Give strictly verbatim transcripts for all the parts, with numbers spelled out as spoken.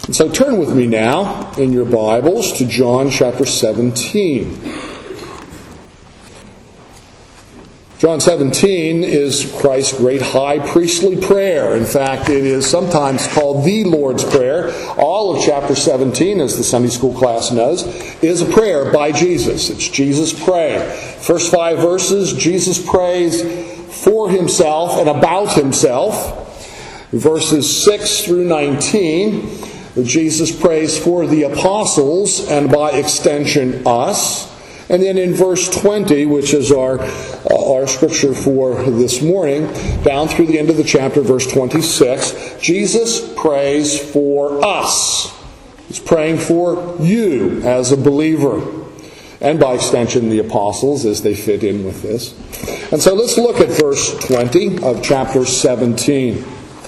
So turn with me now in your Bibles to John chapter seventeen. John seventeen is Christ's great high priestly prayer. In fact, it is sometimes called the Lord's Prayer. All of chapter seventeen, as the Sunday school class knows, is a prayer by Jesus. It's Jesus praying. First five verses, Jesus prays for himself and about himself. Verses six through nineteen, Jesus prays for the apostles and by extension us. And then in verse twenty, which is our uh, our scripture for this morning, down through the end of the chapter, verse twenty-six, Jesus prays for us. He's praying for you as a believer. And by extension, the apostles, as they fit in with this. And so let's look at verse twenty of chapter seventeen.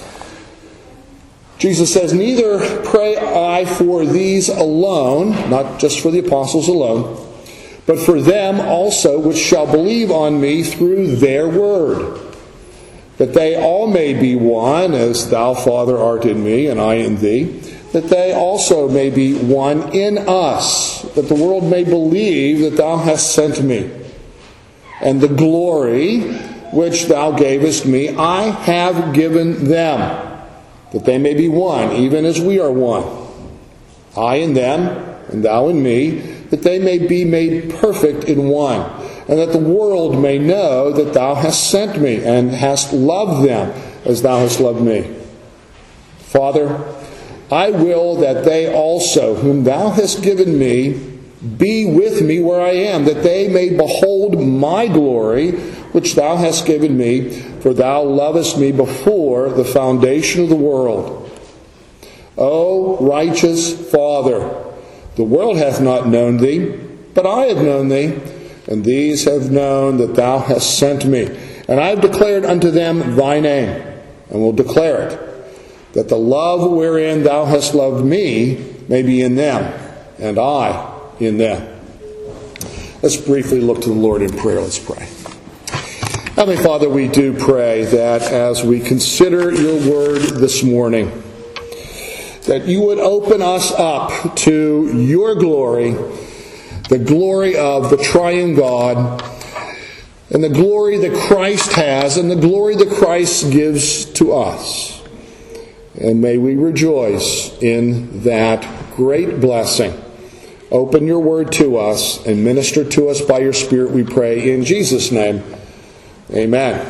Jesus says, "Neither pray I for these alone," not just for the apostles alone, "but for them also which shall believe on me through their word, that they all may be one, as thou, Father, art in me, and I in thee, that they also may be one in us, that the world may believe that thou hast sent me. And the glory which thou gavest me, I have given them, that they may be one, even as we are one. I in them, and thou in me, that they may be made perfect in one, and that the world may know that thou hast sent me, and hast loved them as thou hast loved me. Father, I will that they also, whom thou hast given me, be with me where I am, that they may behold my glory, which thou hast given me, for thou lovest me before the foundation of the world. O righteous Father, the world hath not known thee, but I have known thee, and these have known that thou hast sent me. And I have declared unto them thy name, and will declare it, that the love wherein thou hast loved me may be in them, and I in them." Let's briefly look to the Lord in prayer. Let's pray. Heavenly Father, we do pray that as we consider your word this morning, that you would open us up to your glory, the glory of the triune God, and the glory that Christ has, and the glory that Christ gives to us. And may we rejoice in that great blessing. Open your word to us and minister to us by your Spirit, we pray, in Jesus' name. Amen.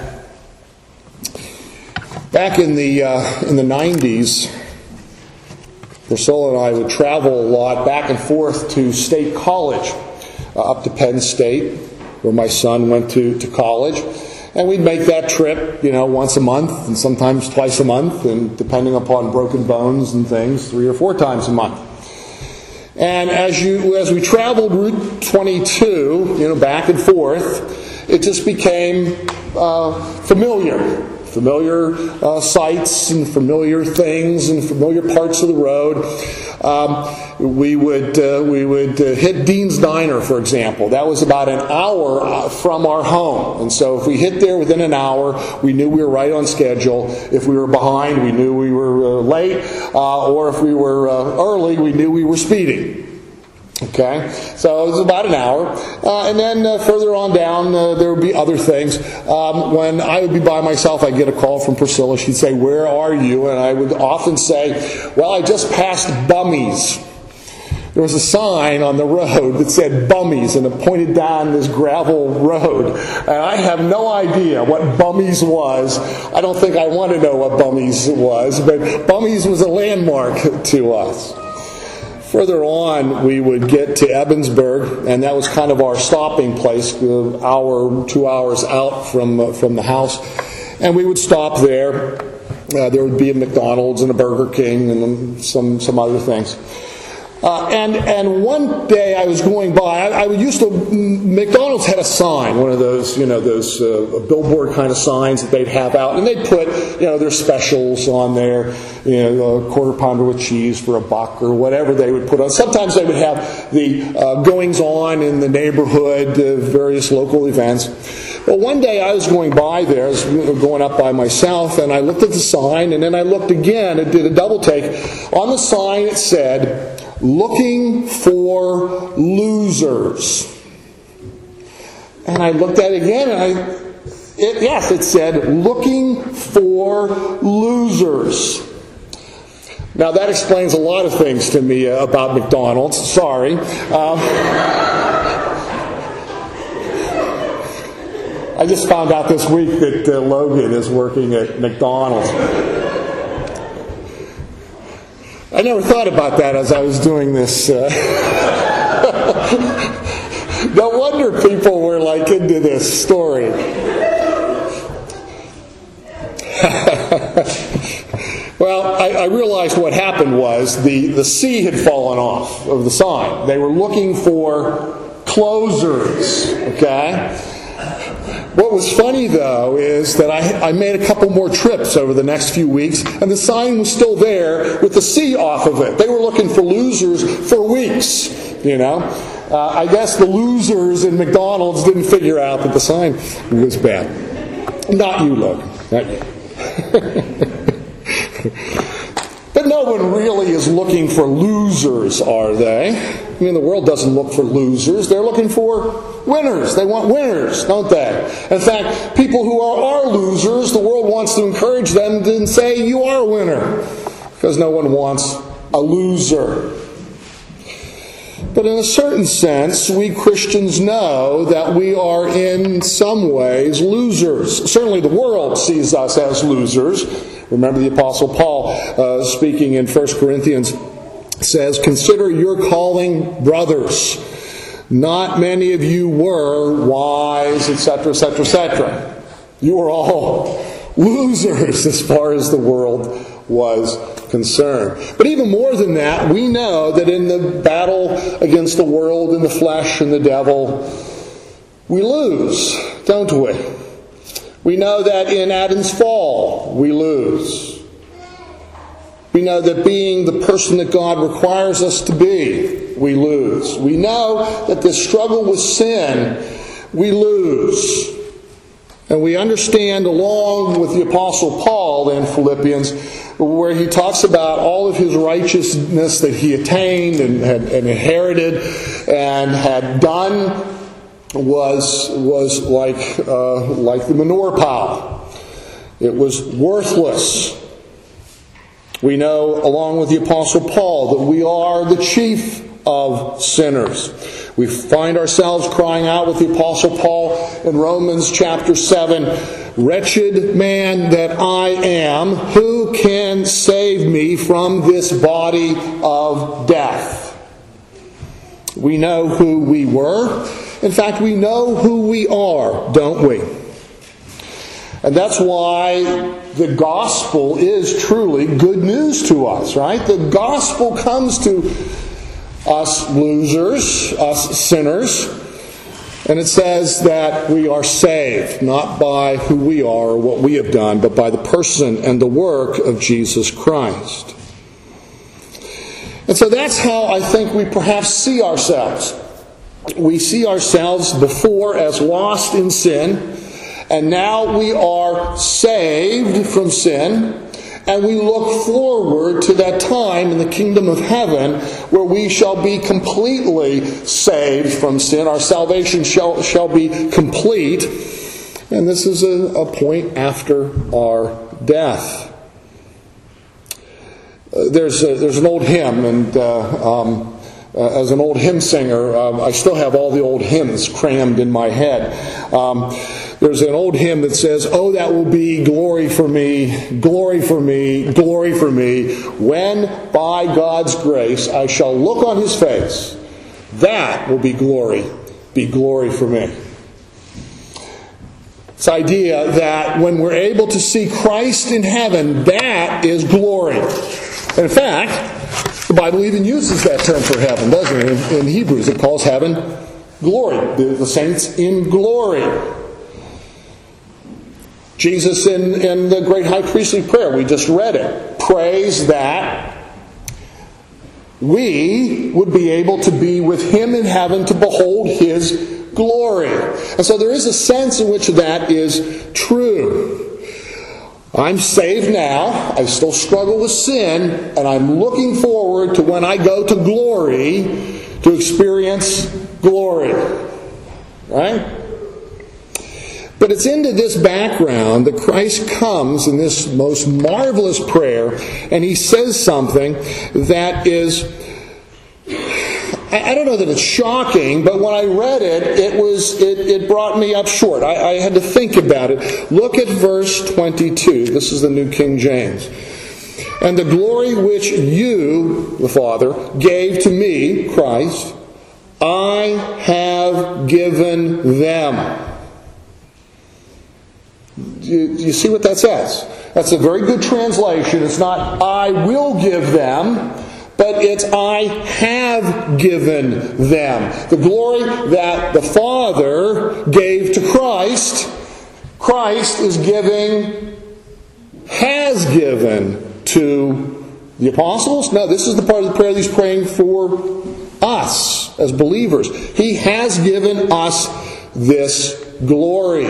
Back in the uh, in the nineties, Priscilla and I would travel a lot back and forth to State College, uh, up to Penn State, where my son went to, to college. And we'd make that trip, you know, once a month and sometimes twice a month, and depending upon broken bones and things, three or four times a month. And as you as we traveled Route twenty-two, you know, back and forth, it just became uh, familiar. Familiar uh, sights and familiar things and familiar parts of the road. Um, we would uh, we would uh, hit Dean's Diner, for example. That was about an hour uh, from our home, and so if we hit there within an hour, we knew we were right on schedule. If we were behind, we knew we were uh, late, uh, or if we were uh, early, we knew we were speeding. Okay, so it was about an hour. Uh, and then uh, further on down, uh, there would be other things. Um, when I would be by myself, I'd get a call from Priscilla. She'd say, "Where are you?" And I would often say, "Well, I just passed Bummies." There was a sign on the road that said Bummies, and it pointed down this gravel road. And I have no idea what Bummies was. I don't think I want to know what Bummies was, but Bummies was a landmark to us. Further on, we would get to Ebensburg, and that was kind of our stopping place, an hour, two hours out from uh, from the house. And we would stop there. Uh, there would be a McDonald's and a Burger King and some some other things. Uh, and and one day I was going by, I, I used to, McDonald's had a sign, one of those, you know, those uh, billboard kind of signs that they'd have out, and they'd put, you know, their specials on there, you know, a quarter pounder with cheese for a buck or whatever they would put on. Sometimes they would have the uh, goings on in the neighborhood, uh, various local events. Well, one day I was going by there, I was going up by myself, and I looked at the sign, and then I looked again and did a double take. On the sign it said, "Looking for losers." And I looked at it again, and I, it, yes, it said, "Looking for losers." Now that explains a lot of things to me about McDonald's. Sorry. Um, I just found out this week that uh, Logan is working at McDonald's. I never thought about that as I was doing this. Uh... no wonder people were like into this story. Well, I, I realized what happened was the, the C had fallen off of the sign. They were looking for closers, okay? What was funny, though, is that I, I made a couple more trips over the next few weeks, and the sign was still there with the C off of it. They were looking for losers for weeks, you know. Uh, I guess the losers in McDonald's didn't figure out that the sign was bad. Not you, Logan. Not you. But no one really is looking for losers, are they? I mean, the world doesn't look for losers. They're looking for winners. They want winners, don't they? In fact, people who are, are losers, the world wants to encourage them to say, "You are a winner," because no one wants a loser. But in a certain sense, we Christians know that we are in some ways losers. Certainly the world sees us as losers. Remember the Apostle Paul uh, speaking in First Corinthians says, "Consider your calling, brothers. Not many of you were wise," et cetera, et cetera, et cetera. You were all losers as far as the world was concerned. But even more than that, we know that in the battle against the world and the flesh and the devil, we lose, don't we? We know that in Adam's fall, we lose. We know that being the person that God requires us to be, we lose. We know that the struggle with sin, we lose. And we understand, along with the Apostle Paul in Philippians, where he talks about all of his righteousness that he attained and had and inherited and had done was was like uh, like the manure pile. It was worthless. We know, along with the Apostle Paul, that we are the chief of sinners. We find ourselves crying out with the Apostle Paul in Romans chapter seven, "Wretched man that I am, who can save me from this body of death?" We know who we were. In fact, we know who we are, don't we? And that's why the gospel is truly good news to us, right? The gospel comes to us losers, us sinners, and it says that we are saved, not by who we are or what we have done, but by the person and the work of Jesus Christ. And so that's how I think we perhaps see ourselves. We see ourselves before as lost in sin, and now we are saved from sin, and we look forward to that time in the kingdom of heaven where we shall be completely saved from sin. Our salvation shall, shall be complete. And this is a, a point after our death. Uh, there's, a, there's an old hymn, and uh, um, uh, as an old hymn singer, um, I still have all the old hymns crammed in my head. Um, There's an old hymn that says, "Oh, that will be glory for me, glory for me, glory for me, when by God's grace I shall look on His face. That will be glory, be glory for me." This idea that when we're able to see Christ in heaven, that is glory. And in fact, the Bible even uses that term for heaven, doesn't it? In, in Hebrews, it calls heaven glory. The, the saints in glory. Jesus in, in the great high priestly prayer, we just read it, prays that we would be able to be with him in heaven to behold his glory. And so there is a sense in which that is true. I'm saved now, I still struggle with sin, and I'm looking forward to when I go to glory to experience glory. Right? But it's into this background that Christ comes in this most marvelous prayer, and he says something that is, I don't know that it's shocking, but when I read it, it was it, it brought me up short. I, I had to think about it. Look at verse twenty-two. This is the New King James. And the glory which you, the Father, gave to me, Christ, I have given them. Do you, do you see what that says? That's a very good translation. It's not, I will give them, but it's, I have given them. The glory that the Father gave to Christ, Christ is giving, has given to the apostles. No, this is the part of the prayer that he's praying for us as believers. He has given us this glory.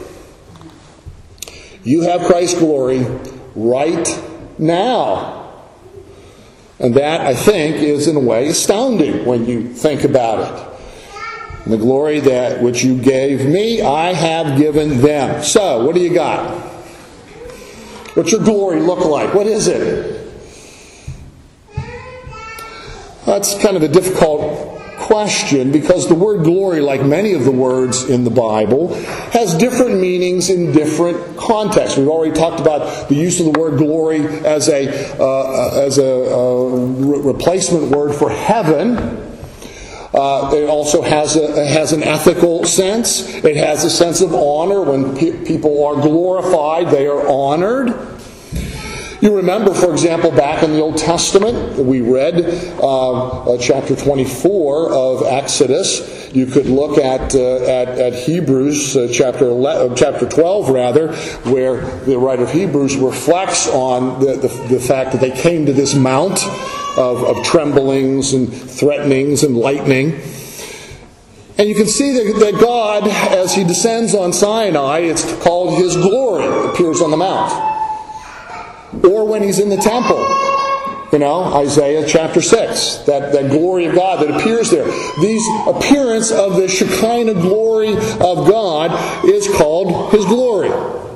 You have Christ's glory right now. And that, I think, is in a way astounding when you think about it. And the glory that which you gave me, I have given them. So, what do you got? What's your glory look like? What is it? That's kind of a difficult question, because the word glory, like many of the words in the Bible, has different meanings in different contexts. We've already talked about the use of the word glory as a uh, as a uh, re- replacement word for heaven. Uh, it also has a has an ethical sense. It has a sense of honor. When pe- people are glorified, they are honored. You remember, for example, back in the Old Testament, we read uh, uh, chapter twenty-four of Exodus. You could look at uh, at, at Hebrews uh, chapter eleven, chapter twelve, rather, where the writer of Hebrews reflects on the, the, the fact that they came to this mount of, of tremblings and threatenings and lightning. And you can see that, that God, as he descends on Sinai, it's called his glory, appears on the mount. Or when he's in the temple, you know, Isaiah chapter six, that, that glory of God that appears there. These appearance of the Shekinah glory of God is called his glory.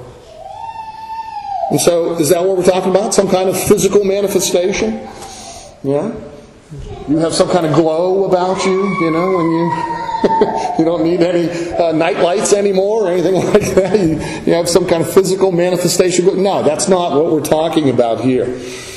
And so, is that what we're talking about? Some kind of physical manifestation? Yeah? You have some kind of glow about you, you know, when you... you don't need any uh, night lights anymore or anything like that. You, you have some kind of physical manifestation. No, that's not what we're talking about here.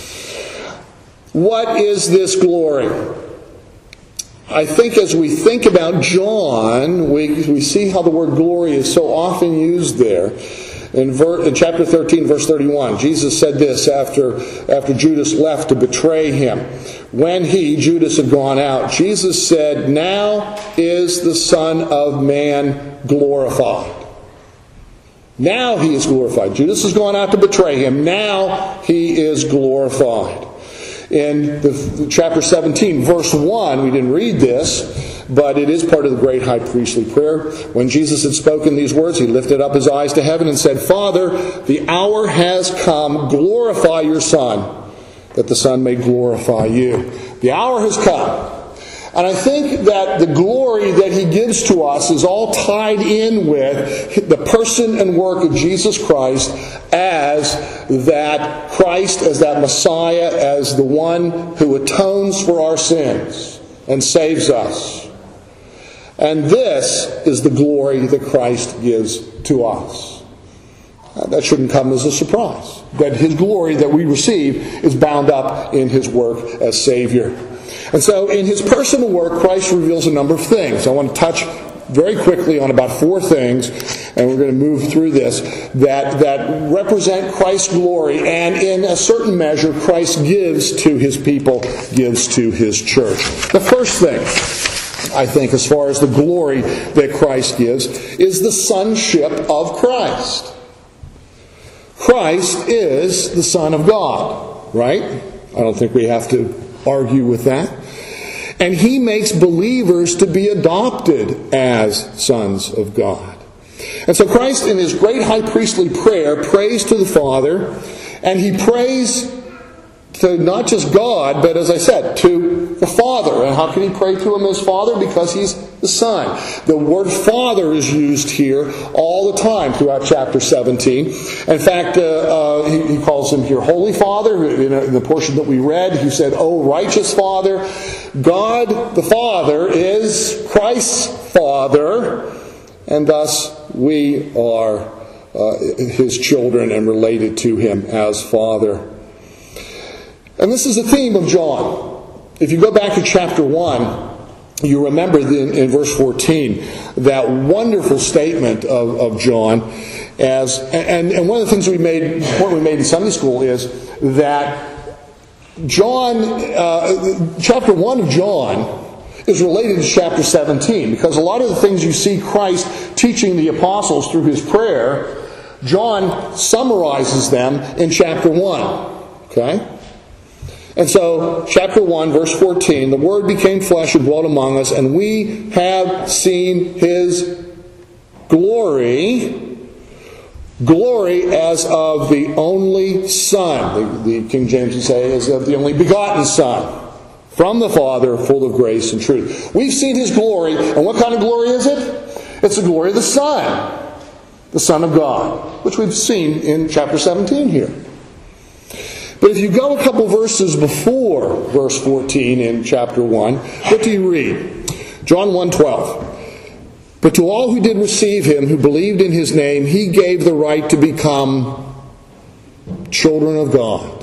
What is this glory? I think as we think about John, we, we see how the word glory is so often used there. In, ver, in chapter thirteen, verse thirty-one, Jesus said this after, after Judas left to betray him. When he, Judas, had gone out, Jesus said, "Now is the Son of Man glorified." Now he is glorified. Judas has gone out to betray him. Now he is glorified. In the, the chapter seventeen, verse one, we didn't read this, but it is part of the great high priestly prayer. When Jesus had spoken these words, he lifted up his eyes to heaven and said, "Father, the hour has come. Glorify your Son, that the Son may glorify you." The hour has come. And I think that the glory that he gives to us is all tied in with the person and work of Jesus Christ as that Christ, as that Messiah, as the one who atones for our sins and saves us. And this is the glory that Christ gives to us. That shouldn't come as a surprise. That his glory that we receive is bound up in his work as Savior. And so in his personal work, Christ reveals a number of things. I want to touch very quickly on about four things, and we're going to move through this, that, that represent Christ's glory, and in a certain measure, Christ gives to his people, gives to his church. The first thing, I think, as far as the glory that Christ gives, is the sonship of Christ. Christ is the Son of God, right? I don't think we have to argue with that. And he makes believers to be adopted as sons of God. And so Christ, in his great high priestly prayer, prays to the Father, and he prays to not just God, but as I said, to the Father. And how can he pray to him as Father? Because he's the Son. The word Father is used here all the time throughout chapter seventeen. In fact, uh, uh, he, he calls him here Holy Father. In, a, in the portion that we read, he said, "O righteous Father." God the Father is Christ's Father, and thus we are uh, his children and related to him as Father. And this is the theme of John. If you go back to chapter one, you remember in, in verse fourteen that wonderful statement of, of John. As and, and one of the things we made, point we made in Sunday school is that John, uh, chapter one of John is related to chapter seventeen, because a lot of the things you see Christ teaching the apostles through his prayer, John summarizes them in chapter one. Okay? And so, chapter one, verse fourteen, "The Word became flesh and dwelt among us, and we have seen His glory, glory as of the only Son." The, the King James would say, as of the only begotten Son, from the Father, full of grace and truth. We've seen His glory, and what kind of glory is it? It's the glory of the Son, the Son of God, which we've seen in chapter seventeen here. But if you go a couple verses before verse fourteen in chapter one, what do you read? John one twelve. "But to all who did receive Him, who believed in His name, He gave the right to become children of God,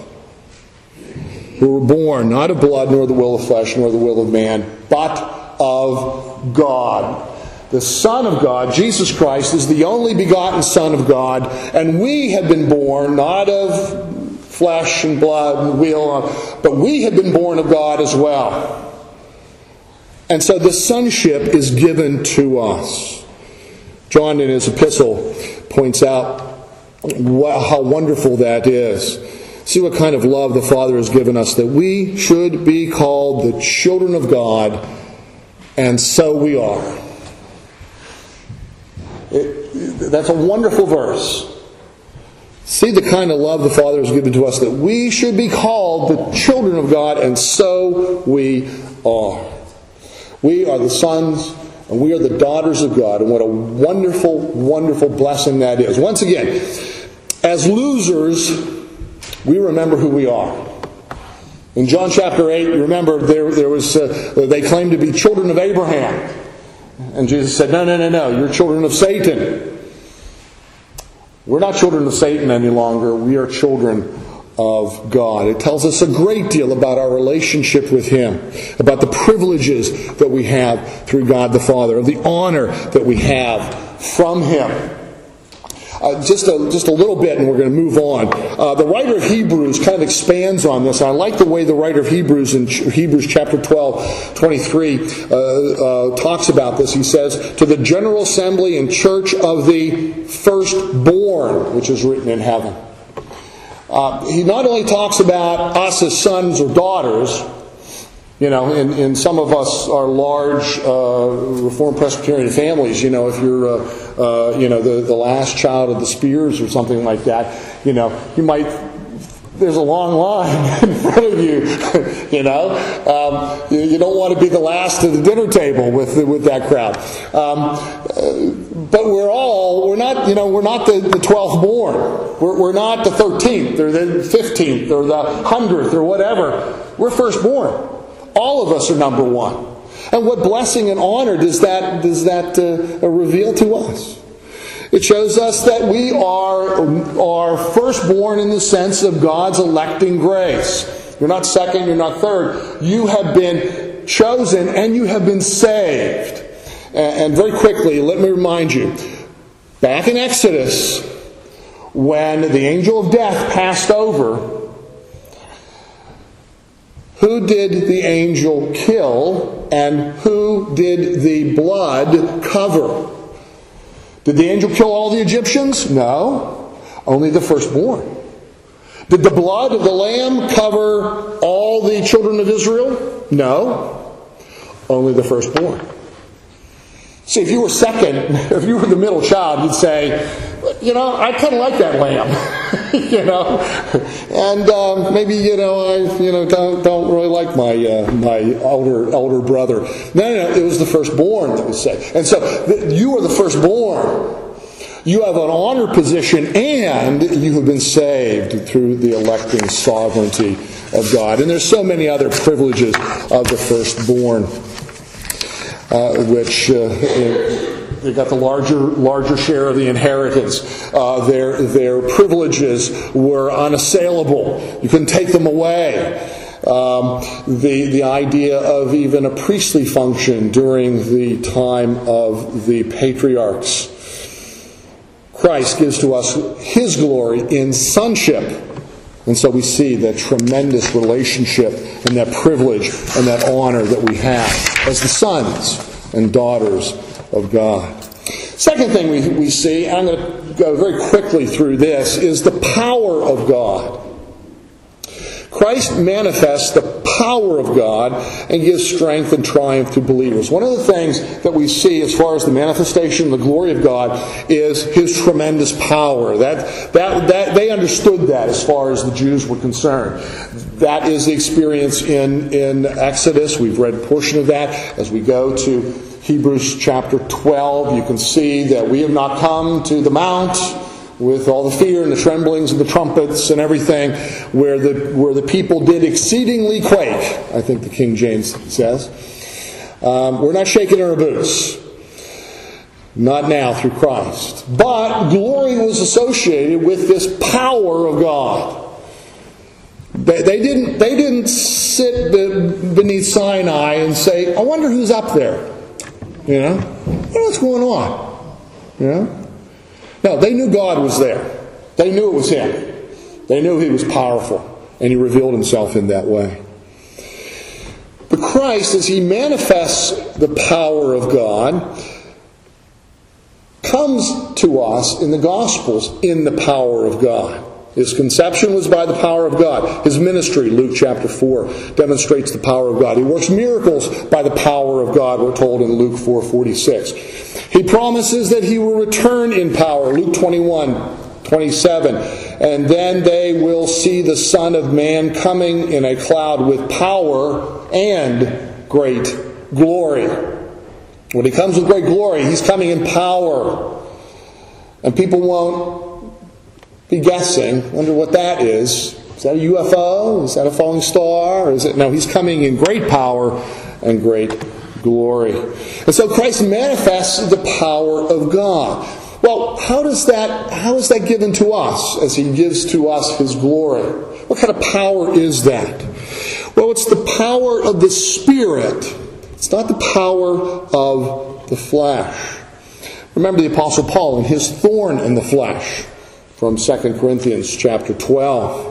who were born not of blood, nor the will of flesh, nor the will of man, but of God." The Son of God, Jesus Christ, is the only begotten Son of God, and we have been born not of flesh and blood and will, but we have been born of God as well. And so the sonship is given to us. John in his epistle points out how wonderful that is. See what kind of love the Father has given us, that we should be called the children of God, and so we are. It, that's a wonderful verse. See the kind of love the Father has given to us, that we should be called the children of God, and so we are. We are the sons, and we are the daughters of God, and what a wonderful, wonderful blessing that is. Once again, as losers, we remember who we are. In John chapter eight, you remember there, there was uh, they claimed to be children of Abraham. And Jesus said, no, no, no, no, you're children of Satan. We're not children of Satan any longer. We are children of God. It tells us a great deal about our relationship with Him, about the privileges that we have through God the Father, of the honor that we have from Him. Uh, just a just a little bit, and we're going to move on. Uh, the writer of Hebrews kind of expands on this. I like the way the writer of Hebrews in Hebrews chapter twelve, twenty-three uh, uh, talks about this. He says, "To the general assembly and church of the firstborn, which is written in heaven." Uh, he not only talks about us as sons or daughters. You know, in, in some of us are large uh, Reformed Presbyterian families. You know, if you're, uh, uh, you know, the, the last child of the Spears or something like that, you know, you might, there's a long line in front of you, you know. Um, you, you don't want to be the last at the dinner table with with that crowd. Um, but we're all, we're not, you know, we're not the, the twelfth born. We're, we're not the thirteenth or the fifteenth or the hundredth or whatever. We're firstborn. All of us are number one. And what blessing and honor does that, does that uh, reveal to us? It shows us that we are, are firstborn in the sense of God's electing grace. You're not second, you're not third. You have been chosen and you have been saved. And very quickly, let me remind you, back in Exodus, when the angel of death passed over, who did the angel kill, and who did the blood cover? Did the angel kill all the Egyptians? No. Only the firstborn. Did the blood of the lamb cover all the children of Israel? No. Only the firstborn. See, if you were second, if you were the middle child, you'd say, you know, I kind of like that lamb, you know, and um, maybe you know, I you know don't, don't really like my uh, my elder elder brother. No, no, no, it was the firstborn that was saved, and so th- you are the firstborn. You have an honor position, and you have been saved through the electing sovereignty of God. And there's so many other privileges of the firstborn. Uh, which uh, they got the larger larger share of the inheritance. Uh, their their privileges were unassailable. You couldn't take them away. Um, the the idea of even a priestly function during the time of the patriarchs. Christ gives to us His glory in sonship. And so we see that tremendous relationship and that privilege and that honor that we have as the sons and daughters of God. Second thing we, we see, and I'm going to go very quickly through this, is the power of God. Christ manifests the power of God and gives strength and triumph to believers. One of the things that we see as far as the manifestation of the glory of God is His tremendous power. That, that, that they understood that as far as the Jews were concerned. That is the experience in, in Exodus. We've read a portion of that. As we go to Hebrews chapter twelve, you can see that we have not come to the mount with all the fear and the tremblings and the trumpets and everything, where the where the people did exceedingly quake, I think the King James says. Um, we're not shaking our boots. Not now through Christ. But glory was associated with this power of God. They, they didn't they didn't sit beneath Sinai and say, I wonder who's up there. You know? What's going on? You know? No, they knew God was there. They knew it was Him. They knew He was powerful. And He revealed Himself in that way. But Christ, as He manifests the power of God, comes to us in the Gospels in the power of God. His conception was by the power of God. His ministry, Luke chapter four, demonstrates the power of God. He works miracles by the power of God, we're told in Luke four forty-six. He promises that He will return in power, Luke twenty-one twenty-seven. And then they will see the Son of Man coming in a cloud with power and great glory. When He comes with great glory, He's coming in power. And people won't be guessing, wonder what that is. Is that a U F O? Is that a falling star? Or is it? No, He's coming in great power and great glory. And so Christ manifests the power of God. Well, how does that, how is that given to us as He gives to us His glory? What kind of power is that? Well, it's the power of the Spirit. It's not the power of the flesh. Remember the Apostle Paul and his thorn in the flesh from Second Corinthians chapter twelve.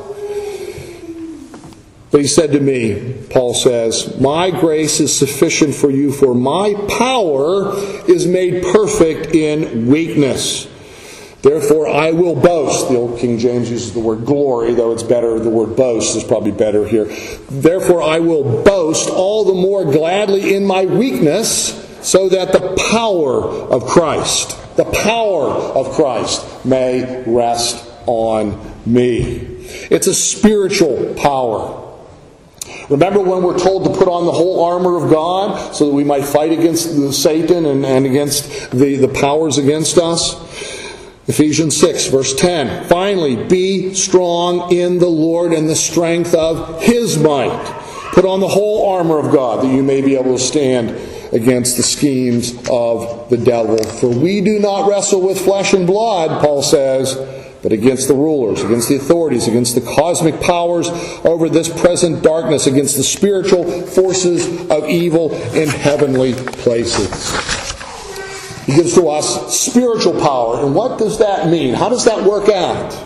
But he said to me, Paul says, my grace is sufficient for you, for my power is made perfect in weakness. Therefore I will boast. The old King James uses the word glory, though it's better, the word boast is probably better here. Therefore I will boast all the more gladly in my weakness, so that the power of Christ, the power of Christ may rest on me. It's a spiritual power. Remember when we're told to put on the whole armor of God so that we might fight against Satan and, and against the, the powers against us? Ephesians six, verse ten. Finally, be strong in the Lord and the strength of His might. Put on the whole armor of God that you may be able to stand against the schemes of the devil. For we do not wrestle with flesh and blood, Paul says, but against the rulers, against the authorities, against the cosmic powers over this present darkness, against the spiritual forces of evil in heavenly places. He gives to us spiritual power. And what does that mean? How does that work out?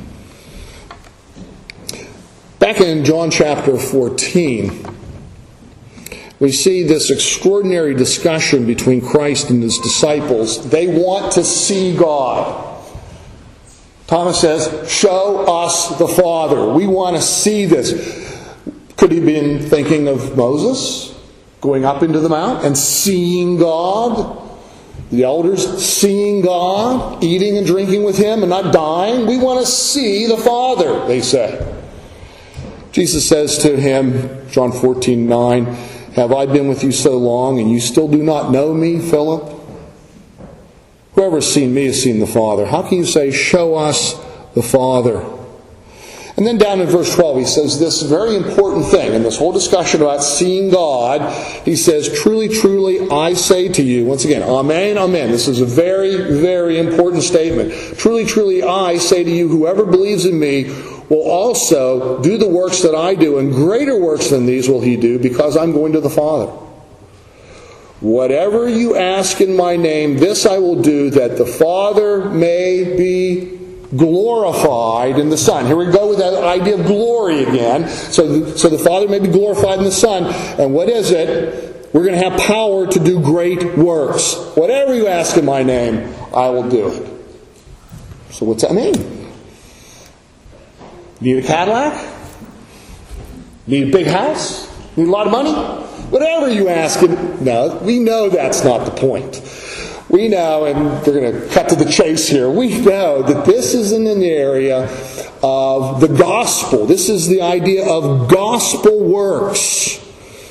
Back in John chapter fourteen, we see this extraordinary discussion between Christ and His disciples. They want to see God. Thomas says, show us the Father. We want to see this. Could he have been thinking of Moses going up into the mount and seeing God? The elders seeing God, eating and drinking with Him and not dying. We want to see the Father, they say. Jesus says to him, John fourteen nine, have I been with you so long and you still do not know me, Philip? Whoever has seen me has seen the Father. How can you say, show us the Father? And then down in verse twelve, he says this very important thing in this whole discussion about seeing God. He says, truly, truly, I say to you, once again, amen, amen. This is a very, very important statement. Truly, truly, I say to you, whoever believes in me will also do the works that I do, and greater works than these will he do, because I'm going to the Father. Whatever you ask in my name, this I will do, that the Father may be glorified in the Son. Here we go with that idea of glory again. So the, so the Father may be glorified in the Son. And what is it? We're going to have power to do great works. Whatever you ask in my name, I will do it. So what's that mean? Need a Cadillac? Need a big house? Need a lot of money? Whatever you ask him. No, we know that's not the point. We know, and we're going to cut to the chase here, we know that this is in an area of the gospel. This is the idea of gospel works,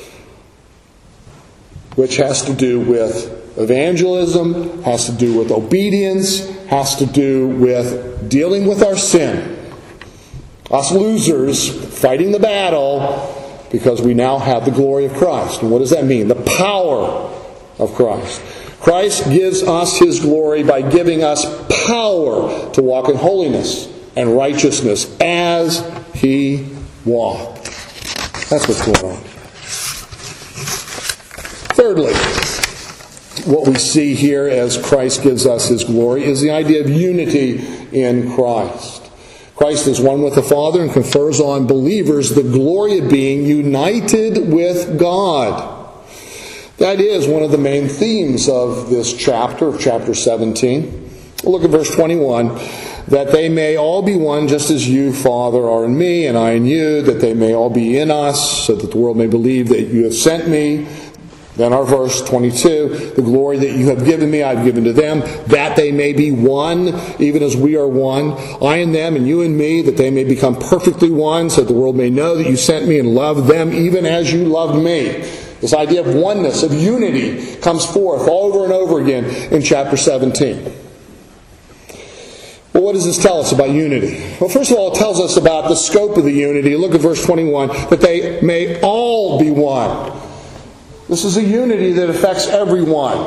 which has to do with evangelism, has to do with obedience, has to do with dealing with our sin. Us losers fighting the battle because we now have the glory of Christ. And what does that mean? The power of Christ. Christ gives us His glory by giving us power to walk in holiness and righteousness as He walked. That's what's going on. Thirdly, what we see here as Christ gives us His glory is the idea of unity in Christ. Christ is one with the Father and confers on believers the glory of being united with God. That is one of the main themes of this chapter, of chapter seventeen. Look at verse twenty-one. That they may all be one, just as you, Father, are in me, and I in you, that they may all be in us, so that the world may believe that you have sent me. Then our verse twenty-two, the glory that you have given me, I have given to them, that they may be one, even as we are one. I in them, and you in me, that they may become perfectly one, so that the world may know that you sent me and loved them, even as you loved me. This idea of oneness, of unity, comes forth over and over again in chapter seventeen. Well, what does this tell us about unity? Well, first of all, it tells us about the scope of the unity. Look at verse twenty-one, that they may all be one. This is a unity that affects everyone.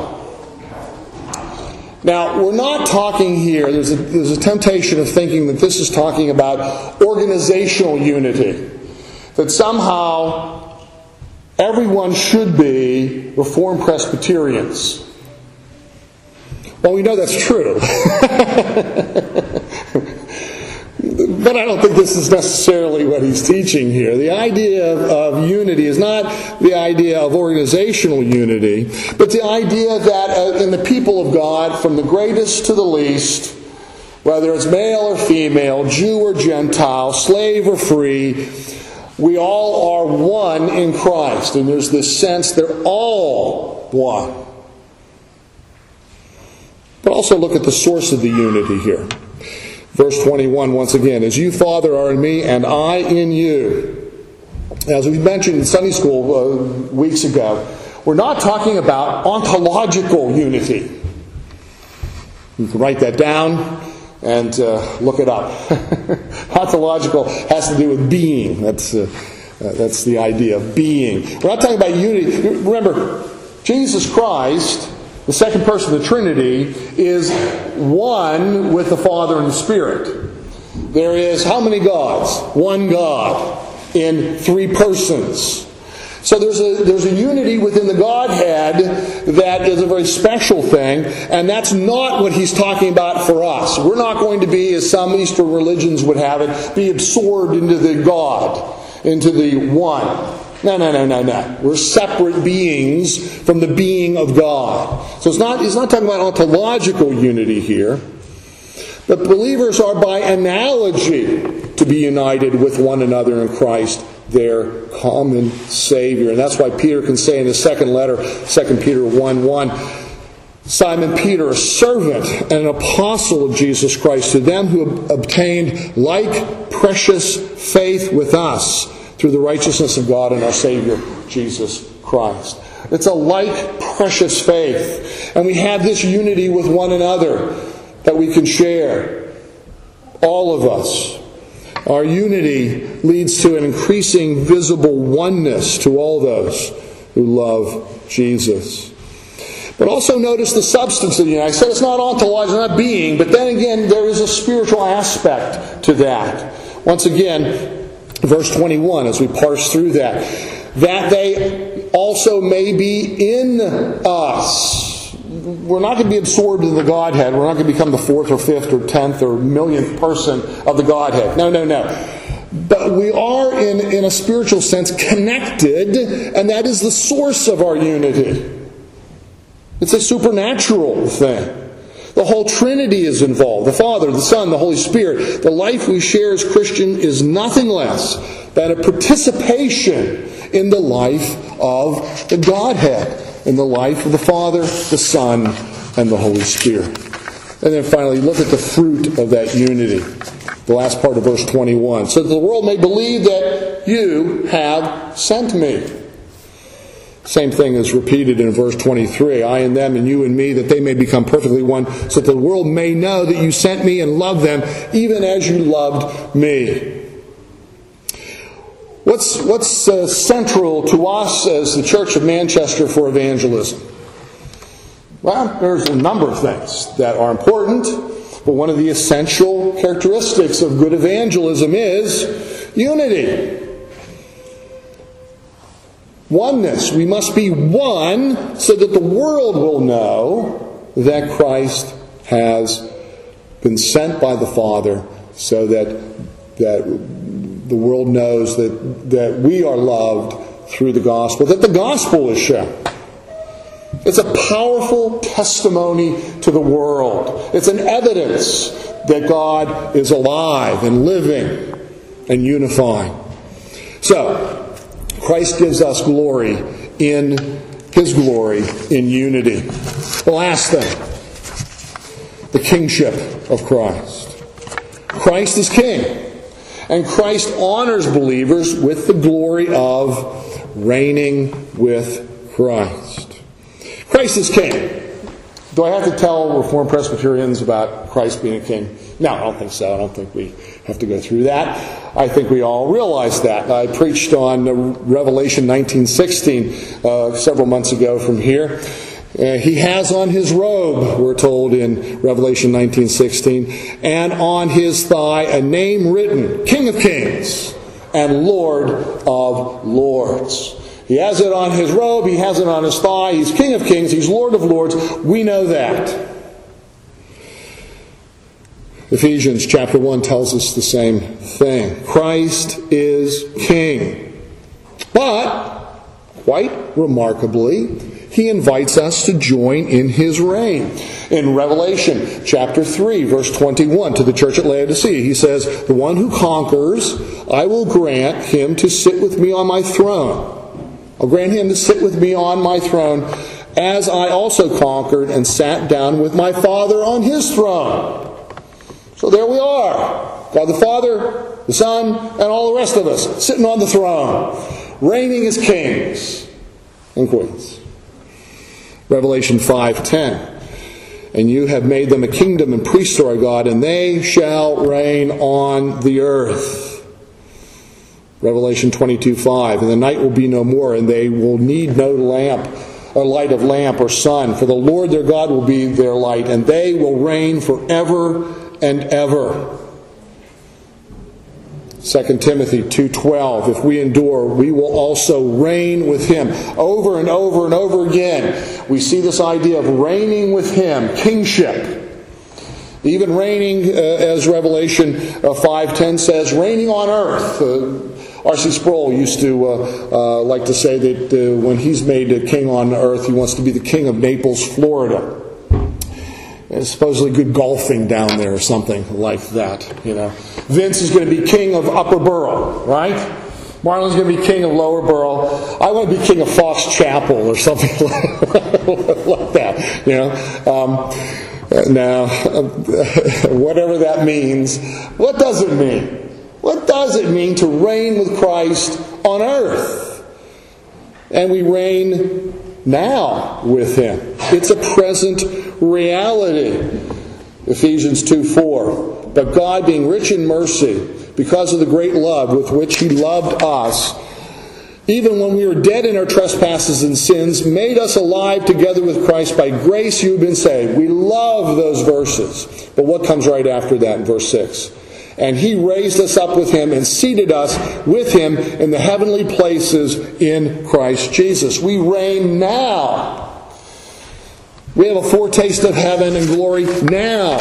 Now, we're not talking here, there's a, there's a temptation of thinking that this is talking about organizational unity. That somehow everyone should be Reformed Presbyterians. Well, we know that's true. But I don't think this is necessarily what he's teaching here. The idea of, of unity is not the idea of organizational unity, but the idea that uh, in the people of God, from the greatest to the least, whether it's male or female, Jew or Gentile, slave or free, we all are one in Christ. And there's this sense they're all one. But also look at the source of the unity here. Verse twenty-one, once again, as you, Father, are in me, and I in you. As we mentioned in Sunday school uh, weeks ago, we're not talking about ontological unity. You can write that down and uh, look it up. Ontological has to do with being. That's, uh, uh, that's the idea of being. We're not talking about unity. Remember, Jesus Christ, the second person of the Trinity, is one with the Father and the Spirit. There is how many gods? One God in three persons. So there's a there's a unity within the Godhead that is a very special thing, and that's not what he's talking about for us. We're not going to be, as some Eastern religions would have it, be absorbed into the God, into the one. No, no, no, no, no. We're separate beings from the being of God. So it's not, he's not talking about ontological unity here. But believers are by analogy to be united with one another in Christ, their common Savior. And that's why Peter can say in his second letter, Second Peter one one, Simon Peter, a servant and an apostle of Jesus Christ, to them who have obtained like precious faith with us through the righteousness of God and our Savior, Jesus Christ. It's a like precious faith. And we have this unity with one another that we can share. All of us. Our unity leads to an increasing visible oneness to all those who love Jesus. But also notice the substance of the unity. I said it's not ontological, not being, but then again, there is a spiritual aspect to that. Once again, verse twenty-one, as we parse through that, that they also may be in us. We're not going to be absorbed in the Godhead. We're not going to become the fourth or fifth or tenth or millionth person of the Godhead. No, no, no. But we are, in, in a spiritual sense, connected, and that is the source of our unity. It's a supernatural thing. The whole Trinity is involved. The Father, the Son, the Holy Spirit. The life we share as Christian is nothing less than a participation in the life of the Godhead. In the life of the Father, the Son, and the Holy Spirit. And then finally, look at the fruit of that unity. The last part of verse twenty-one. So that the world may believe that you have sent me. Same thing is repeated in verse twenty-three. I and them and you and me, that they may become perfectly one, so that the world may know that you sent me and loved them, even as you loved me. What's, what's uh, central to us as the Church of Manchester for evangelism? Well, there's a number of things that are important, but one of the essential characteristics of good evangelism is unity. Oneness. We must be one so that the world will know that Christ has been sent by the Father, so that that the world knows that, that we are loved through the gospel, that the gospel is shown. It's a powerful testimony to the world. It's an evidence that God is alive and living and unifying. So, Christ gives us glory in His glory in unity. The last thing, the kingship of Christ. Christ is king. And Christ honors believers with the glory of reigning with Christ. Christ is king. Do I have to tell Reformed Presbyterians about Christ being a king? No, I don't think so. I don't think we have to go through that. I think we all realize that. I preached on Revelation nineteen sixteen uh, several months ago from here. Uh, he has on his robe, we're told in Revelation nineteen sixteen, and on his thigh a name written, King of Kings and Lord of Lords. He has it on his robe, he has it on his thigh, he's King of Kings, he's Lord of Lords. We know that. Ephesians chapter one tells us the same thing. Christ is King. But, quite remarkably, He invites us to join in His reign. In Revelation chapter three, verse twenty-one, to the church at Laodicea, He says, the one who conquers, I will grant him to sit with me on my throne. I'll grant him to sit with me on my throne, as I also conquered and sat down with my Father on His throne. So there we are. God the Father, the Son, and all the rest of us sitting on the throne, reigning as kings and queens. Revelation five ten. And you have made them a kingdom and priests to our God, and they shall reign on the earth. Revelation twenty-two five. And the night will be no more, and they will need no lamp, or light of lamp or sun, for the Lord their God will be their light, and they will reign forever and ever. Second Timothy two twelve, if we endure, we will also reign with Him. Over and over and over again, we see this idea of reigning with Him, kingship. Even reigning, uh, as Revelation uh, five ten says, reigning on earth. Uh, R C Sproul used to uh, uh, like to say that uh, when he's made a king on earth, he wants to be the king of Naples, Florida. and supposedly good golfing down there or something like that. You know, Vince is going to be king of Upper Borough, right? Marlon's going to be king of Lower Borough. I want to be king of Fox Chapel or something like that. You know. Um, now, whatever that means, what does it mean? What does it mean to reign with Christ on earth? And we reign now with Him. It's a present reality. Ephesians two four. But God, being rich in mercy, because of the great love with which He loved us, even when we were dead in our trespasses and sins, made us alive together with Christ. By grace you have been saved. We love those verses. But what comes right after that in verse six? And He raised us up with Him and seated us with Him in the heavenly places in Christ Jesus. We reign now. We have a foretaste of heaven and glory now.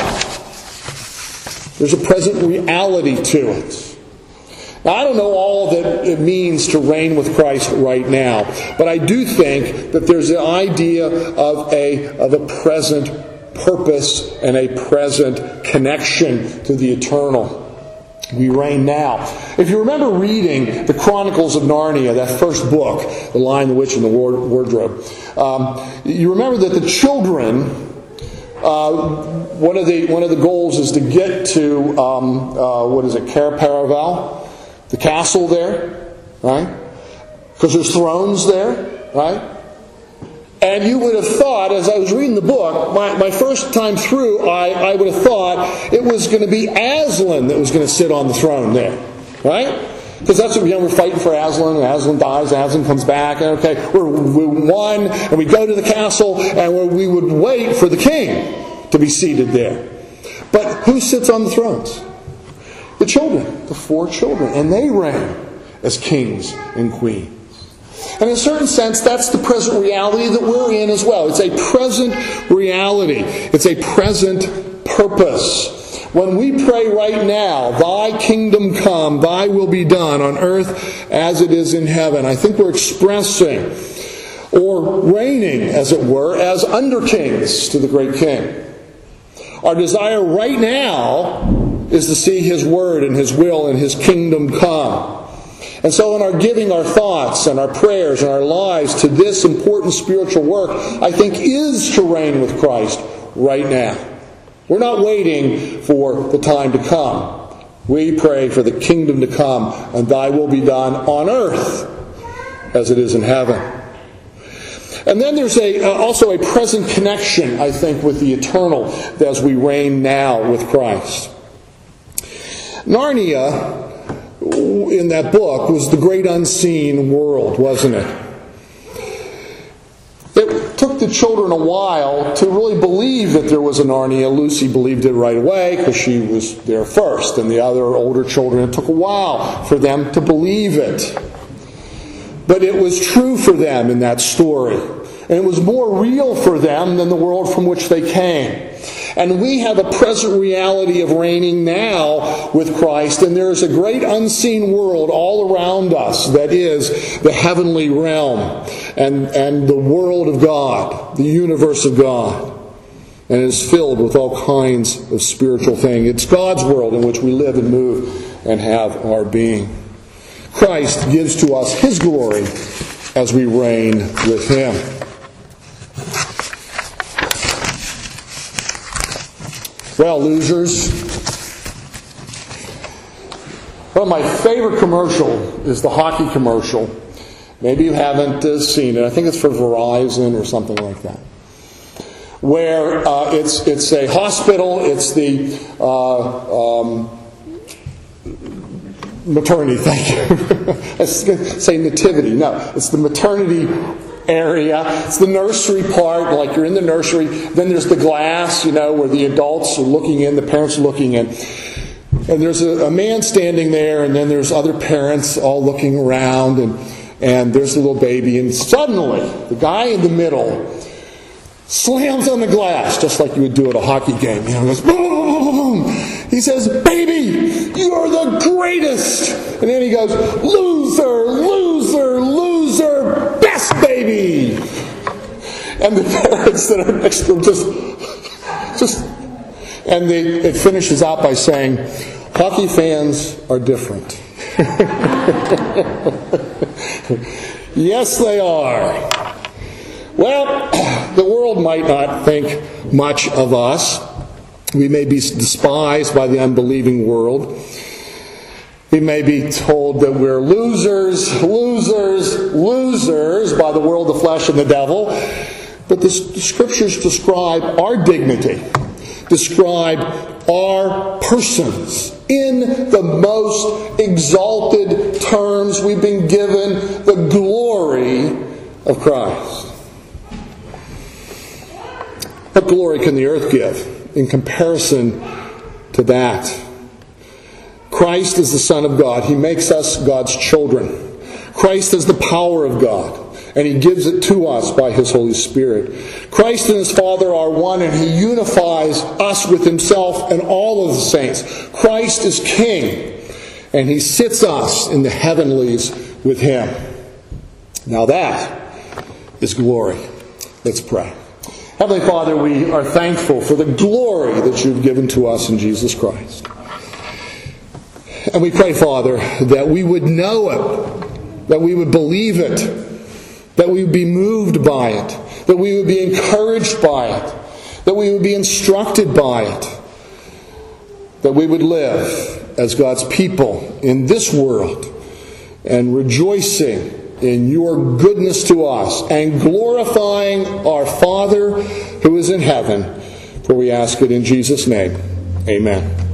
There's a present reality to it. Now, I don't know all that it means to reign with Christ right now, but I do think that there's the idea of a, of a present purpose and a present connection to the eternal. We reign now. If you remember reading the Chronicles of Narnia, that first book, The Lion, the Witch, and the Wardrobe, um, you remember that the children, uh, one of the one of the goals is to get to um, uh, what is it, Cair Paravel, the castle there, right? Because there's thrones there, right? And you would have thought, as I was reading the book, my, my first time through, I, I would have thought it was going to be Aslan that was going to sit on the throne there. Right? Because that's what, you know, we're fighting for Aslan, and Aslan dies, Aslan comes back, and okay, we're, we won, and we go to the castle, and we would wait for the king to be seated there. But who sits on the thrones? The children, the four children, and they reign as kings and queens. And in a certain sense, that's the present reality that we're in as well. It's a present reality. It's a present purpose. When we pray right now, Thy kingdom come, Thy will be done on earth as it is in heaven, I think we're expressing or reigning, as it were, as under kings to the great King. Our desire right now is to see His word and His will and His kingdom come. And so in our giving our thoughts and our prayers and our lives to this important spiritual work, I think is to reign with Christ right now. We're not waiting for the time to come. We pray for the kingdom to come, and Thy will be done on earth as it is in heaven. And then there's a, uh, also a present connection, I think, with the eternal as we reign now with Christ. Narnia, in that book, was the great unseen world, wasn't it? It took the children a while to really believe that there was a Narnia. Lucy believed it right away because she was there first, and the other older children, it took a while for them to believe it. But it was true for them in that story. And it was more real for them than the world from which they came. And we have a present reality of reigning now with Christ, and there is a great unseen world all around us that is the heavenly realm and, and the world of God, the universe of God. And it is filled with all kinds of spiritual things. It's God's world in which we live and move and have our being. Christ gives to us His glory as we reign with Him. Well, losers, one of my favorite commercial is the hockey commercial. Maybe you haven't uh, seen it. I think it's for Verizon or something like that. Where uh, it's it's a hospital. It's the uh, um, maternity. Thank you. I was going to say nativity. No, it's the maternity area. It's the nursery part, like you're in the nursery. Then there's the glass, you know, where the adults are looking in, the parents are looking in. And there's a, a man standing there, and then there's other parents all looking around, and, and there's a little baby. And suddenly, the guy in the middle slams on the glass, just like you would do at a hockey game. You know, goes boom, boom, boom, boom. He says, "Baby, you're the greatest." And then he goes, "Loser, loser, loser, best baby." And the parents that are next to him just Just, and they, it finishes out by saying, hockey fans are different. Yes, they are. Well, the world might not think much of us. We may be despised by the unbelieving world. We may be told that we're losers, losers, losers by the world, the flesh, and the devil. But the Scriptures describe our dignity, describe our persons in the most exalted terms. We've been given the glory of Christ. What glory can the earth give in comparison to that? Christ is the Son of God. He makes us God's children. Christ is the power of God, and He gives it to us by His Holy Spirit. Christ and His Father are one, and He unifies us with Himself and all of the saints. Christ is King, and He sits us in the heavenlies with Him. Now that is glory. Let's pray. Heavenly Father, we are thankful for the glory that You've given to us in Jesus Christ. And we pray, Father, that we would know it, that we would believe it, that we would be moved by it, that we would be encouraged by it, that we would be instructed by it, that we would live as God's people in this world and rejoicing in Your goodness to us and glorifying our Father who is in heaven. For we ask it in Jesus' name. Amen.